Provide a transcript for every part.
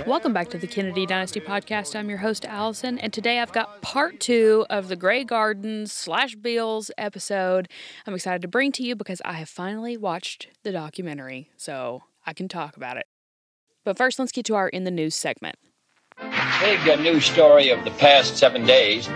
Welcome back to the Kennedy Dynasty Podcast. I'm your host, Allison, and today I've got part 2 of the Grey Gardens / Beals episode. I'm excited to bring to you because I have finally watched the documentary, so I can talk about it. But first, let's get to our In the News segment. Big news story of the past 7 days.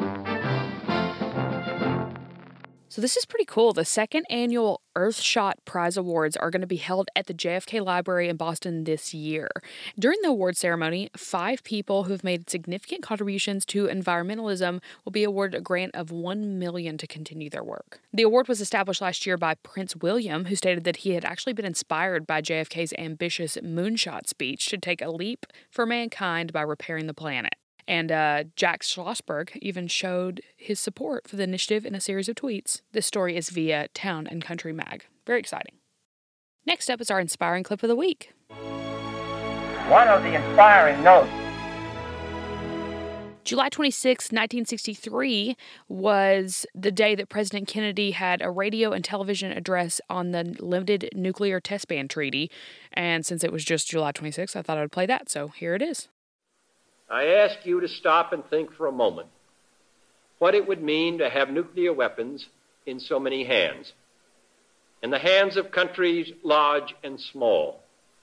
So this is pretty cool. The second annual Earthshot Prize Awards are going to be held at the JFK Library in Boston this year. During the award ceremony, 5 people who've made significant contributions to environmentalism will be awarded a grant of $1 million to continue their work. The award was established last year by Prince William, who stated that he had actually been inspired by JFK's ambitious moonshot speech to take a leap for mankind by repairing the planet. And Jack Schlossberg even showed his support for the initiative in a series of tweets. This story is via Town and Country Mag. Very exciting. Next up is our inspiring clip of the week. One of the inspiring notes. July 26, 1963 was the day that President Kennedy had a radio and television address on the Limited Nuclear Test Ban Treaty. And since it was just July 26, I thought I would play that, so here it is. I ask you to stop and think for a moment what it would mean to have nuclear weapons in so many hands. In the hands of countries large and small,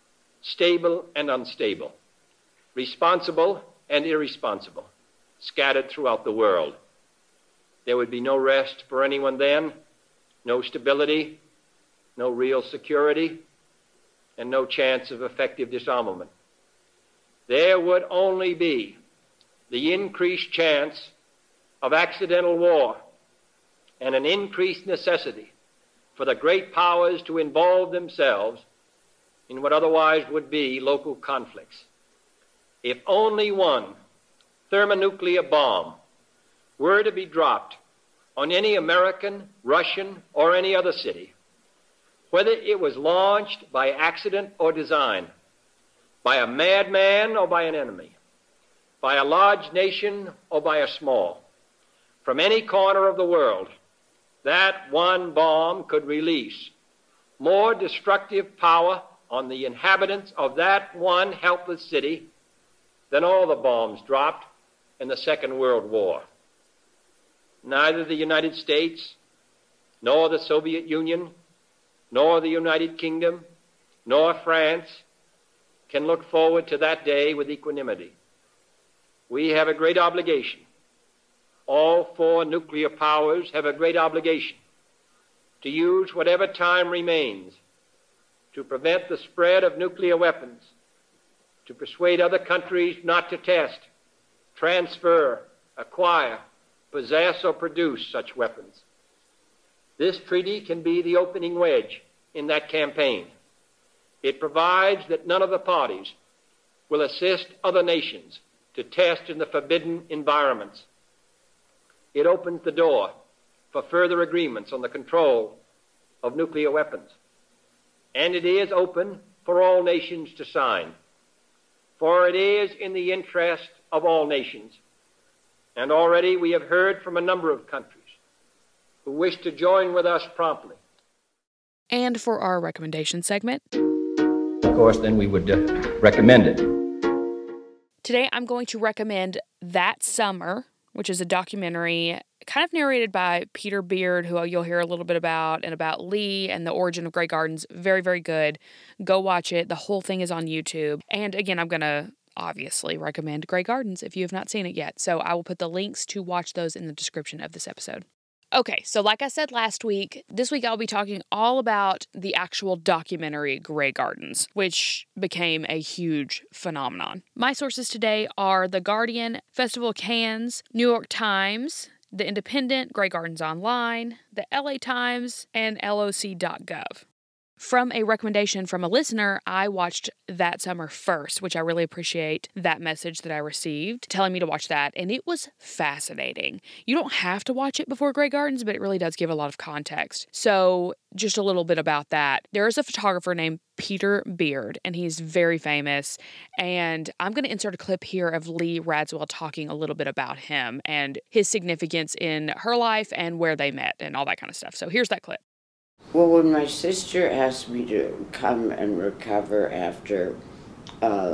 stable and unstable, responsible and irresponsible, scattered throughout the world. There would be no rest for anyone then, no stability, no real security, and no chance of effective disarmament. There would only be the increased chance of accidental war and an increased necessity for the great powers to involve themselves in what otherwise would be local conflicts. If only one thermonuclear bomb were to be dropped on any American, Russian, or any other city, whether it was launched by accident or design, by a madman or by an enemy, by a large nation or by a small, from any corner of the world, that one bomb could release more destructive power on the inhabitants of that one helpless city than all the bombs dropped in the Second World War. Neither the United States, nor the Soviet Union, nor the United Kingdom, nor France can look forward to that day with equanimity. We have a great obligation. All 4 nuclear powers have a great obligation to use whatever time remains to prevent the spread of nuclear weapons, to persuade other countries not to test, transfer, acquire, possess, or produce such weapons. This treaty can be the opening wedge in that campaign. It provides that none of the parties will assist other nations to test in the forbidden environments. It opens the door for further agreements on the control of nuclear weapons. And it is open for all nations to sign, for it is in the interest of all nations. And already we have heard from a number of countries who wish to join with us promptly. And for our recommendation segment, Of course, then we would recommend it. today I'm going to recommend That Summer, which is a documentary kind of narrated by Peter Beard, who you'll hear a little bit about, and about Lee and the origin of Grey Gardens. Very, very good. Go watch it. The whole thing is on YouTube. And again, I'm going to obviously recommend Grey Gardens if you have not seen it yet. So I will put the links to watch those in the description of this episode. Okay, so like I said last week, this week I'll be talking all about the actual documentary Grey Gardens, which became a huge phenomenon. My sources today are The Guardian, Festival of Cannes, New York Times, The Independent, Grey Gardens Online, the LA Times, and LOC.gov. From a recommendation from a listener, I watched That Summer first, which I really appreciate that message that I received telling me to watch that, and it was fascinating. You don't have to watch it before Grey Gardens, but it really does give a lot of context. So just a little bit about that. There is a photographer named Peter Beard, and he's very famous, and I'm going to insert a clip here of Lee Radziwill talking a little bit about him and his significance in her life and where they met and all that kind of stuff. So here's that clip. Well, when my sister asked me to come and recover after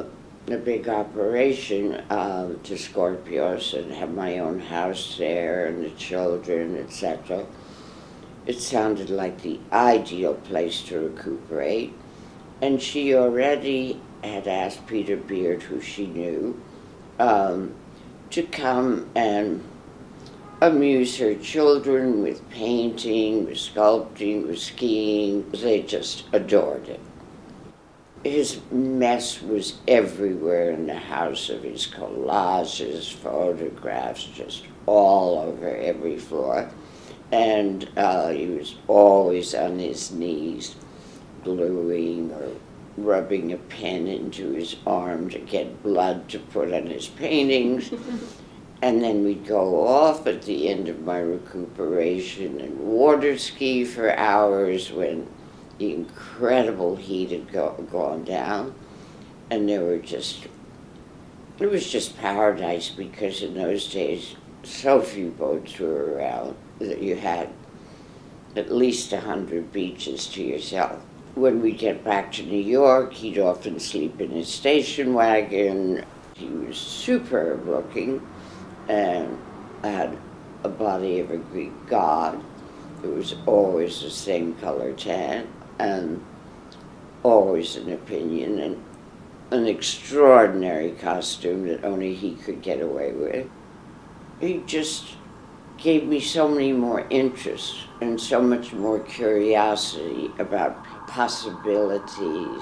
a big operation to Scorpios and have my own house there and the children, etc. It sounded like the ideal place to recuperate. And she already had asked Peter Beard, who she knew, to come and amuse her children with painting, with sculpting, with skiing. They just adored it. His mess was everywhere in the house, of his collages, photographs, just all over every floor. And he was always on his knees, gluing or rubbing a pen into his arm to get blood to put on his paintings. And then we'd go off at the end of my recuperation and water ski for hours when the incredible heat had gone down. And it was just paradise, because in those days so few boats were around that you had at least 100 beaches to yourself. When we'd get back to New York, he'd often sleep in his station wagon. He was superb looking and had a body of a Greek god. It was always the same color tan and always an opinion, and an extraordinary costume that only he could get away with. He just gave me so many more interests and so much more curiosity about possibilities.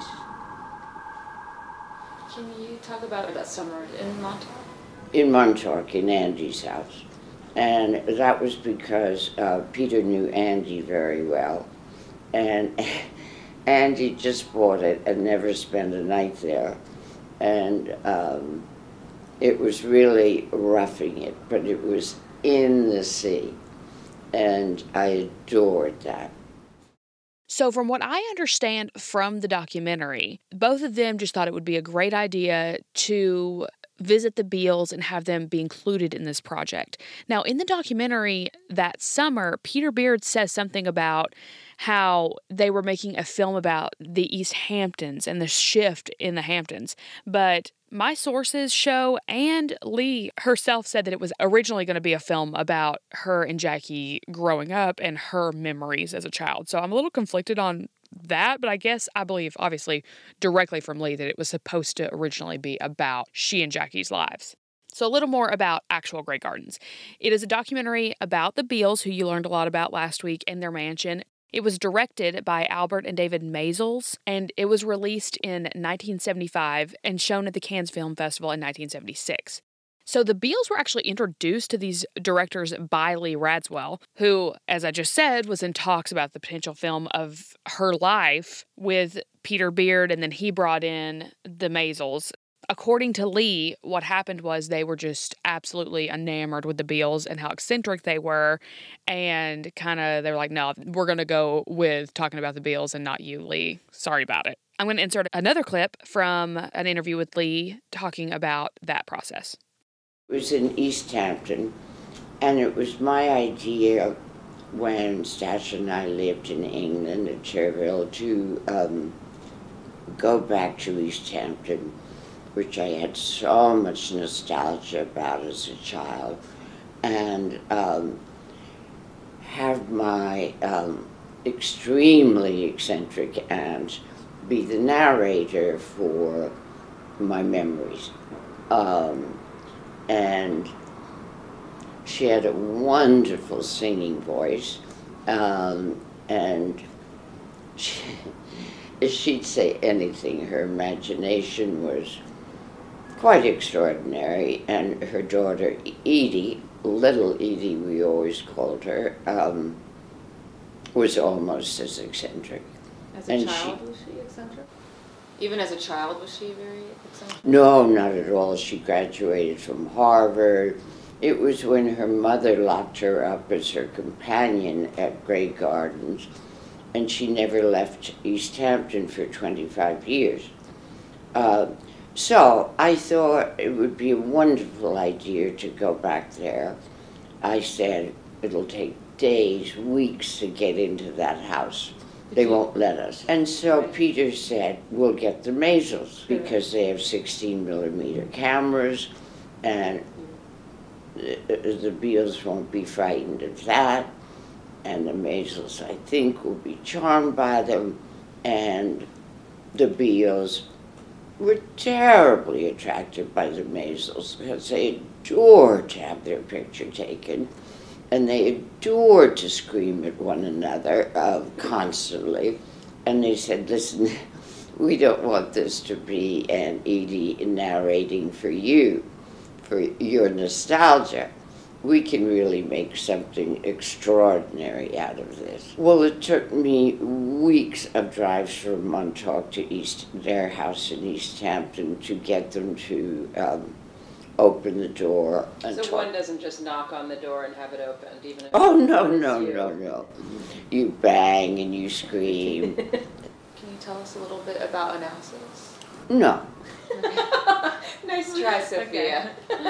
Can you talk about that summer in Montauk? In Montauk, in Andy's house. And that was because Peter knew Andy very well. And Andy just bought it and never spent a night there. And it was really roughing it, but it was in the sea. And I adored that. So from what I understand from the documentary, both of them just thought it would be a great idea to visit the Beals and have them be included in this project. Now, in the documentary that summer, Peter Beard says something about how they were making a film about the East Hamptons and the shift in the Hamptons. But my sources show, and Lee herself said that it was originally going to be a film about her and Jackie growing up and her memories as a child. So I'm a little conflicted on that, but I believe, obviously, directly from Lee that it was supposed to originally be about she and Jackie's lives. So a little more about actual Grey Gardens. It is a documentary about the Beals, who you learned a lot about last week, and their mansion. It was directed by Albert and David Maysles, and it was released in 1975 and shown at the Cannes Film Festival in 1976. So the Beals were actually introduced to these directors by Lee Radswell, who, as I just said, was in talks about the potential film of her life with Peter Beard, and then he brought in the Maysles. According to Lee, what happened was they were just absolutely enamored with the Beals and how eccentric they were, and they were like, no, we're going to go with talking about the Beals and not you, Lee. Sorry about it. I'm going to insert another clip from an interview with Lee talking about that process. It was in East Hampton, and it was my idea when Stash and I lived in England at Cherville to go back to East Hampton, which I had so much nostalgia about as a child, and have my extremely eccentric aunt be the narrator for my memories. And she had a wonderful singing voice, and she'd say anything. Her imagination was quite extraordinary, and her daughter Edie, little Edie we always called her, was almost as eccentric. As a child, was she eccentric? Even as a child, was she very eccentric? No, not at all. She graduated from Harvard. It was when her mother locked her up as her companion at Grey Gardens, and she never left East Hampton for 25 years. So I thought it would be a wonderful idea to go back there. I said, it'll take days, weeks to get into that house. They won't let us. And so Peter said, we'll get the Maysles because they have 16mm cameras and the Beals won't be frightened of that. And the Maysles, I think, will be charmed by them. And the Beals were terribly attracted by the Maysles because they adored to have their picture taken. And they adored to scream at one another constantly. And they said, listen, we don't want this to be an Edie narrating for you, for your nostalgia. We can really make something extraordinary out of this. Well, it took me weeks of drives from Montauk to their house in East Hampton to get them to open the door. And so one doesn't just knock on the door and have it opened, even if no. You bang and you scream. Can you tell us a little bit about Onassis? No. Nice try, Sophia.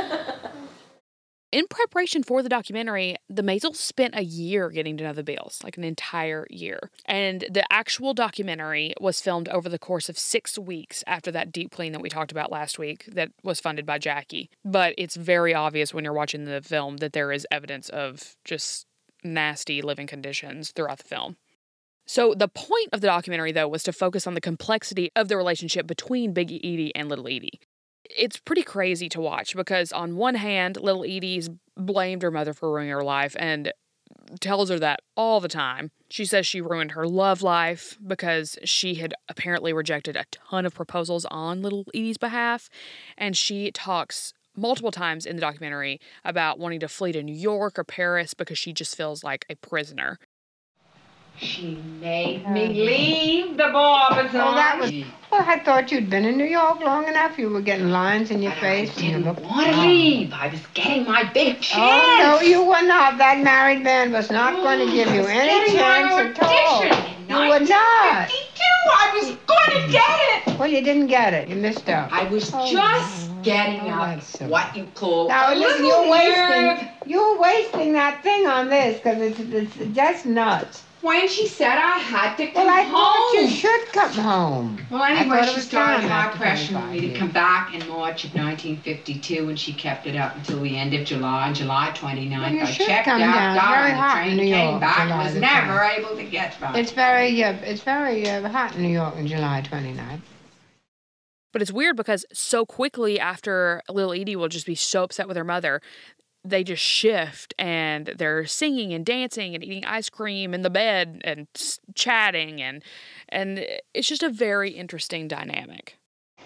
In preparation for the documentary, the Maysles spent a year getting to know the Beals, like an entire year. And the actual documentary was filmed over the course of 6 weeks after that deep clean that we talked about last week that was funded by Jackie. But it's very obvious when you're watching the film that there is evidence of just nasty living conditions throughout the film. So the point of the documentary, though, was to focus on the complexity of the relationship between Big Edie and Little Edie. It's pretty crazy to watch because on one hand, Little Edie's blamed her mother for ruining her life and tells her that all the time. She says she ruined her love life because she had apparently rejected a ton of proposals on Little Edie's behalf. And she talks multiple times in the documentary about wanting to flee to New York or Paris because she just feels like a prisoner. She made me leave the Barbizon. Well, I thought you'd been in New York long enough. You were getting lines in your face. I didn't want to leave. I was getting my big chance. Oh, no, you were not. That married man was not going to give you any chance at all. You were not. I was going to get it. Well, you didn't get it. You missed out. I was just getting up what you call now, a listen, you're wasting that thing on this because it's just nuts. When she said I had to come home. Well, I home. thought you should come home. Well, anyway, she started high pressuring me to come back in March of 1952, and she kept it up until the end of July. On July 29th, well, I checked out, got on the train, came back, and was never able to get back. It's very hot in New York on July 29th. But it's weird because so quickly after Little Edie will just be so upset with her mother, they just shift and they're singing and dancing and eating ice cream in the bed and chatting and it's just a very interesting dynamic.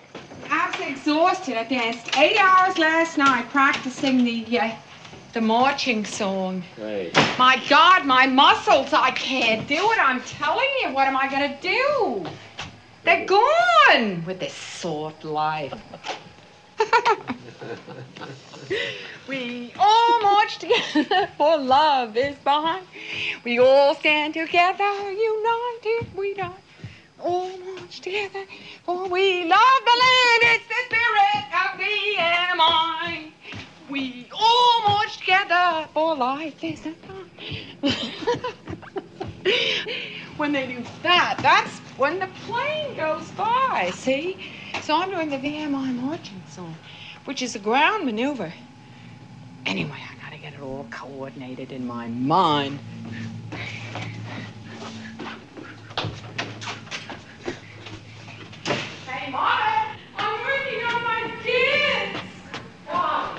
I was exhausted. I danced 8 hours last night practicing the marching song. Right. My God, my muscles, I can't do it. I'm telling you, what am I going to do? They're gone with this soft life. We all march together, for love is behind. We all stand together, united we die. All march together, for we love the land. It's the spirit of the NMI. We all march together, for life is a time. When they do that, that's when the plane goes by, see? So I'm doing the VMI marching song, which is a ground maneuver. Anyway, I gotta get it all coordinated in my mind. Hey, Mama, I'm working on my kids. Wow.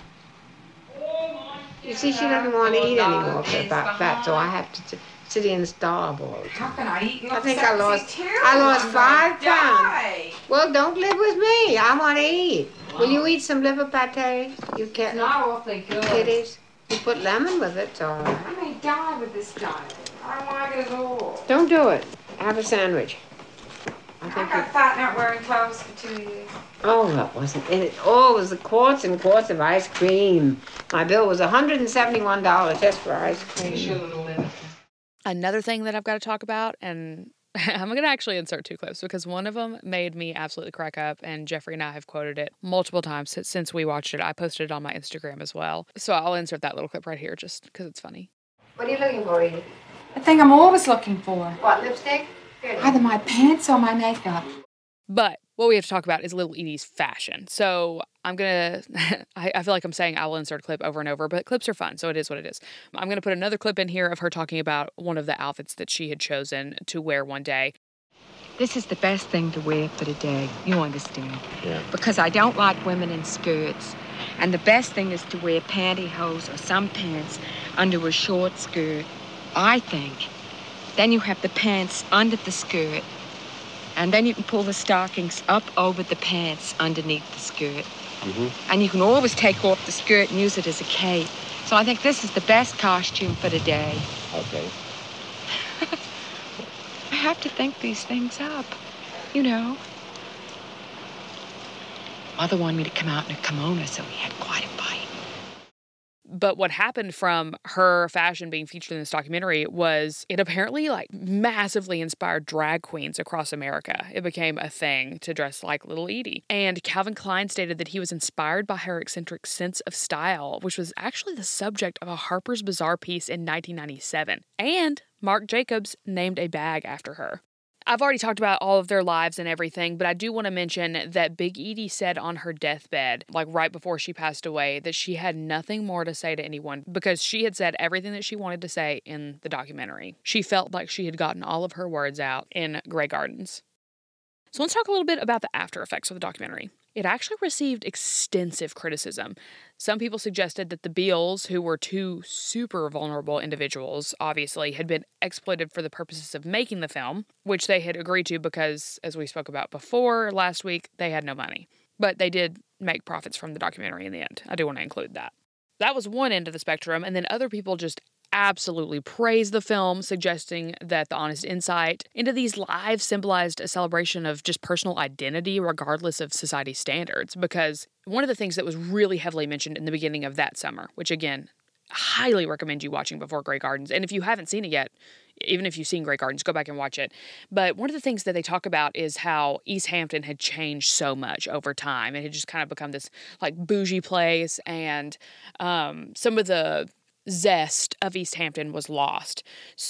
You see, she doesn't want to eat anymore about that, so I have to sit in the starboard. How can I eat? I think I lost 5 pounds. Well, don't live with me. I want to eat. Wow. Will you eat some liver pate? You can't. It's not awfully good. It is. You put lemon with it, so. I may die with this diet. I don't like it at all. Don't do it. Have a sandwich. I got fat not wearing clothes for 2 years. Oh, that wasn't it. Oh, it was the quarts and quarts of ice cream. My bill was $171 just for ice cream. Another thing that I've got to talk about, and I'm going to actually insert 2 clips because one of them made me absolutely crack up, and Jeffrey and I have quoted it multiple times since we watched it. I posted it on my Instagram as well. So I'll insert that little clip right here just because it's funny. What are you looking for, Edie? The thing I'm always looking for. What, lipstick? Either my pants or my makeup. But what we have to talk about is Little Edie's fashion. So I'm going to, I feel like I'm saying I will insert a clip over and over, but clips are fun, so it is what it is. I'm going to put another clip in here of her talking about one of the outfits that she had chosen to wear one day. This is the best thing to wear for the day, you understand? Yeah. Because I don't like women in skirts. And the best thing is to wear pantyhose or some pants under a short skirt, I think. Then you have the pants under the skirt. And then you can pull the stockings up over the pants underneath the skirt. Mm-hmm. And you can always take off the skirt and use it as a cape. So I think this is the best costume for the day. Okay. I have to think these things up, you know. Mother wanted me to come out in a kimono, so we had quite a fight. But what happened from her fashion being featured in this documentary was it apparently massively inspired drag queens across America. It became a thing to dress like Little Edie. And Calvin Klein stated that he was inspired by her eccentric sense of style, which was actually the subject of a Harper's Bazaar piece in 1997. And Marc Jacobs named a bag after her. I've already talked about all of their lives and everything, but I do want to mention that Big Edie said on her deathbed, right before she passed away, that she had nothing more to say to anyone because she had said everything that she wanted to say in the documentary. She felt like she had gotten all of her words out in Grey Gardens. So let's talk a little bit about the after effects of the documentary. It actually received extensive criticism. Some people suggested that the Beals, who were two super vulnerable individuals, obviously, had been exploited for the purposes of making the film, which they had agreed to because, as we spoke about before last week, they had no money. But they did make profits from the documentary in the end. I do want to include that. That was one end of the spectrum, and then other people just absolutely praised the film, suggesting that the honest insight into these lives symbolized a celebration of just personal identity regardless of society's standards. Because one of the things that was really heavily mentioned in the beginning of That Summer, which again, highly recommend you watching before Grey Gardens. And if you haven't seen it yet, even if you've seen Grey Gardens, go back and watch it. But one of the things that they talk about is how East Hampton had changed so much over time. It had just kind of become this bougie place, and some of the zest of East Hampton was lost.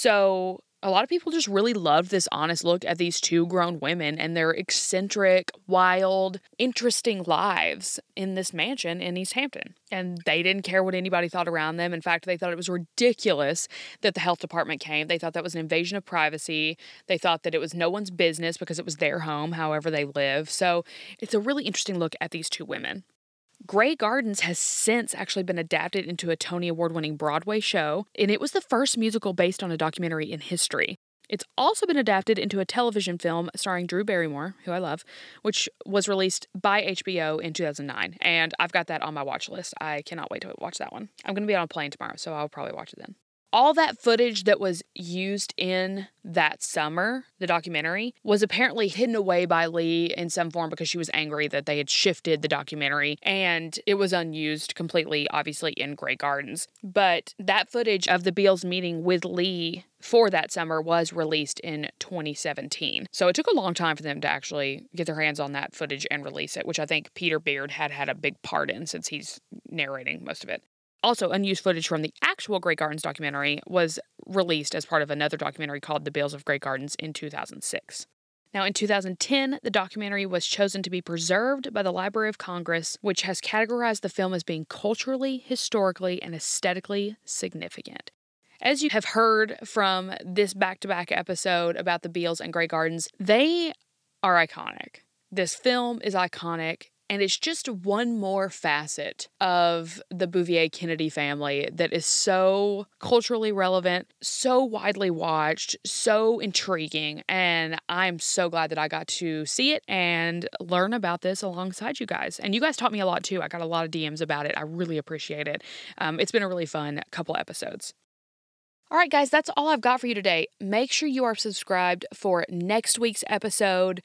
So a lot of people just really loved this honest look at these two grown women and their eccentric, wild, interesting lives in this mansion in East Hampton. And they didn't care what anybody thought around them. In fact, they thought it was ridiculous that the health department came. They thought that was an invasion of privacy. They thought that it was no one's business because it was their home, however they live. So it's a really interesting look at these two women. Grey Gardens has since actually been adapted into a Tony Award-winning Broadway show, and it was the first musical based on a documentary in history. It's also been adapted into a television film starring Drew Barrymore, who I love, which was released by HBO in 2009, and I've got that on my watch list. I cannot wait to watch that one. I'm going to be on a plane tomorrow, so I'll probably watch it then. All that footage that was used in That Summer, the documentary, was apparently hidden away by Lee in some form because she was angry that they had shifted the documentary, and it was unused completely, obviously, in Grey Gardens. But that footage of the Beals meeting with Lee for That Summer was released in 2017. So it took a long time for them to actually get their hands on that footage and release it, which I think Peter Beard had a big part in since he's narrating most of it. Also, unused footage from the actual Grey Gardens documentary was released as part of another documentary called The Beals of Grey Gardens in 2006. Now, in 2010, the documentary was chosen to be preserved by the Library of Congress, which has categorized the film as being culturally, historically, and aesthetically significant. As you have heard from this back-to-back episode about the Beals and Grey Gardens, they are iconic. This film is iconic. And it's just one more facet of the Bouvier-Kennedy family that is so culturally relevant, so widely watched, so intriguing. And I'm so glad that I got to see it and learn about this alongside you guys. And you guys taught me a lot too. I got a lot of DMs about it. I really appreciate it. It's been a really fun couple episodes. All right, guys, that's all I've got for you today. Make sure you are subscribed for next week's episode.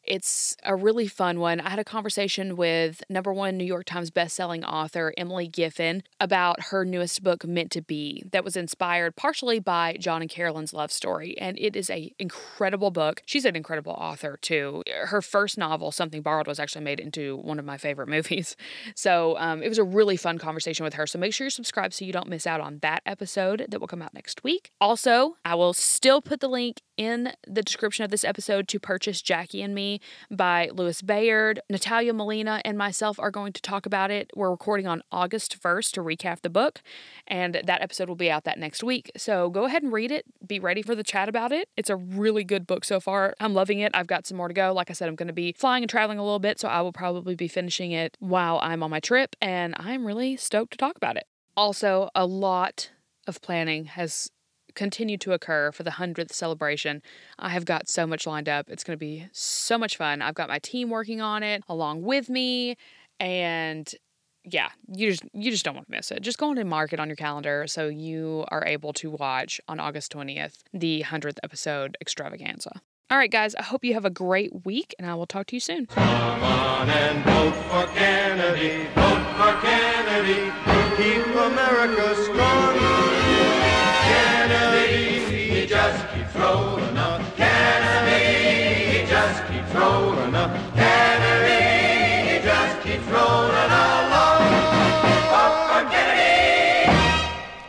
It's a really fun one. I had a conversation with #1 New York Times bestselling author Emily Giffin about her newest book, Meant to Be, that was inspired partially by John and Carolyn's love story. And it is an incredible book. She's an incredible author, too. Her first novel, Something Borrowed, was actually made into one of my favorite movies. So it was a really fun conversation with her. So make sure you're subscribed so you don't miss out on that episode that will come out next week. Also, I will still put the link in the description of this episode to purchase Jackie and Me by Louis Bayard. Natalia Molina and myself are going to talk about it. We're recording on August 1st to recap the book, and that episode will be out that next week. So go ahead and read it. Be ready for the chat about it. It's a really good book so far. I'm loving it. I've got some more to go. Like I said, I'm going to be flying and traveling a little bit, so I will probably be finishing it while I'm on my trip, and I'm really stoked to talk about it. Also, a lot of planning has continued to occur for the 100th celebration. I have got so much lined up. It's going to be so much fun. I've got my team working on it along with me, and yeah, you just don't want to miss it. Just go on and mark it on your calendar so you are able to watch on August 20th the 100th episode extravaganza. All right, guys, I hope you have a great week, and I will talk to you soon. Come on and vote for Kennedy. Vote for Kennedy. Keep America strong. Kennedy, he just keeps rolling up. Kennedy, he just keeps rolling up. Kennedy, he just keeps rolling along. Vote for Kennedy.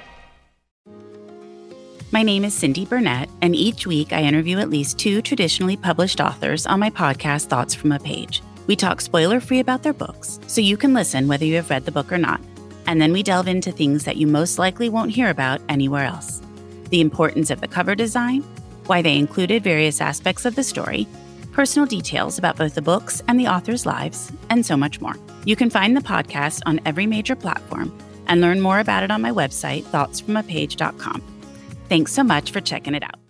My name is Cindy Burnett, and each week I interview at least 2 traditionally published authors on my podcast, Thoughts from a Page. We talk spoiler-free about their books, so you can listen whether you have read the book or not. And then we delve into things that you most likely won't hear about anywhere else. The importance of the cover design, why they included various aspects of the story, personal details about both the books and the authors' lives, and so much more. You can find the podcast on every major platform and learn more about it on my website, thoughtsfromapage.com. Thanks so much for checking it out.